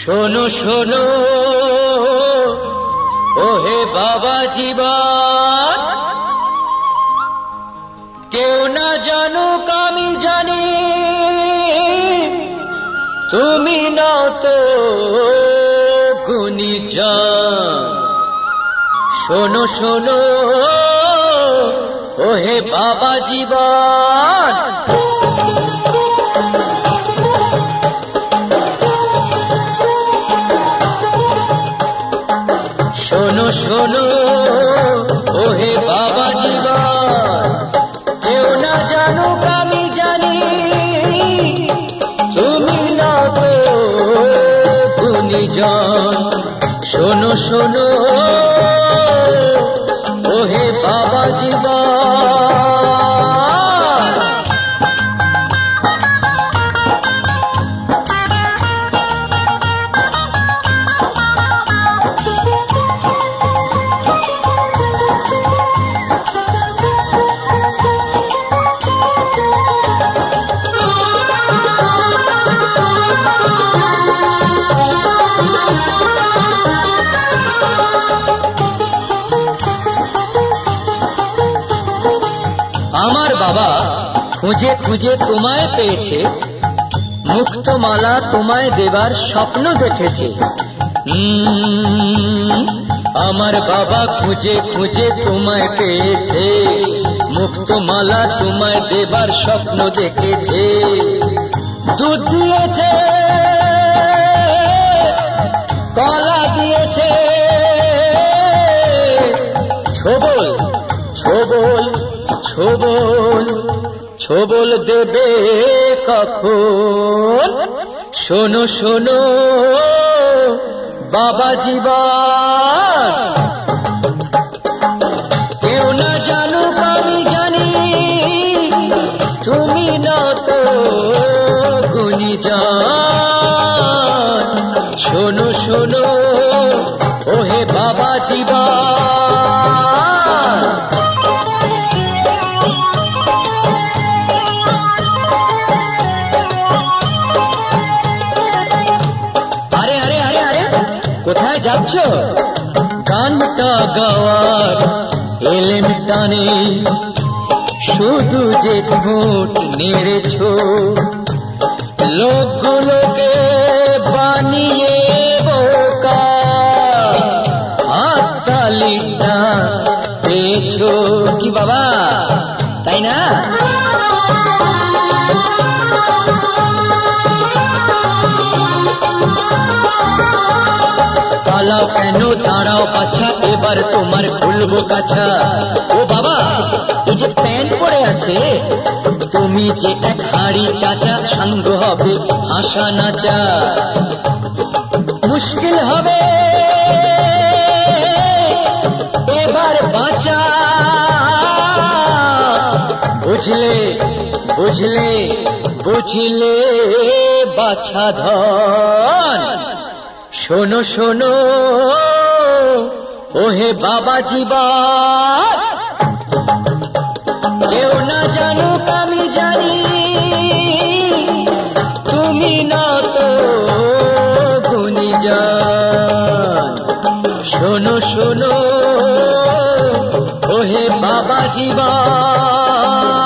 শোনো শোনো ওহে বাবা জীবন, কেউ না জানুক আমি জানি, তুমি না তো গুণীজন। শোনো শোনো ওহে বাবা জীবন, শোনো শোনো ওহে বাবা জীবন, কেউ না জানুক আমি জানি, তুমি না তো গুণীজন। শোনো শোনো ওহে বাবা জীবন। আমার বাবা খুঁজে খুঁজে তোমায় পেয়েছে, মুক্তমালা তোমায় দেবার স্বপ্ন দেখেছে। আমার বাবা খুঁজে খুঁজে তোমায় পেয়েছে, মুক্তমালা তোমায় দেবার স্বপ্ন দেখেছে। দুধ দিয়েছে, কলা দিয়েছে, ছোবল ছোবল ছোবল ছোবল দেবে কখন? শোনো শোনো বাবা জীবন, কেউ না জানুক আমি জানি, তুমি না তো গুণীজন। শোনো শোনো ওহে বাবা জীবন। কোথায় যাচ্ছ? গানটা গাওয়ার এলেম টানে শুধু যে ঠোঁট নেড়েছ, লোকগুলোকে বানিয়ে বোকা, হাততালিটা পেয়েছ কি বাবা, তাই না? পালাও কেন, দাঁড়াও পাছা, এবার তোমার খুলবো কাছা। ও বাবা, এই যে প্যান্ট পরে আছে, তুমি যে এক হাড়ি চাচা, সাঙ্গ হবে হাসা নাচা। মুশকিল হবে এবার বাঁচা, বুঝলে বুঝলে বুঝলে বাছা ধন। শোনো শোনো ওহে বাবা জীবন, কেউ না জানুক আমি জানি, তুমি না তো গুণীজন। শোনো শোনো ওহে বাবা জীবন।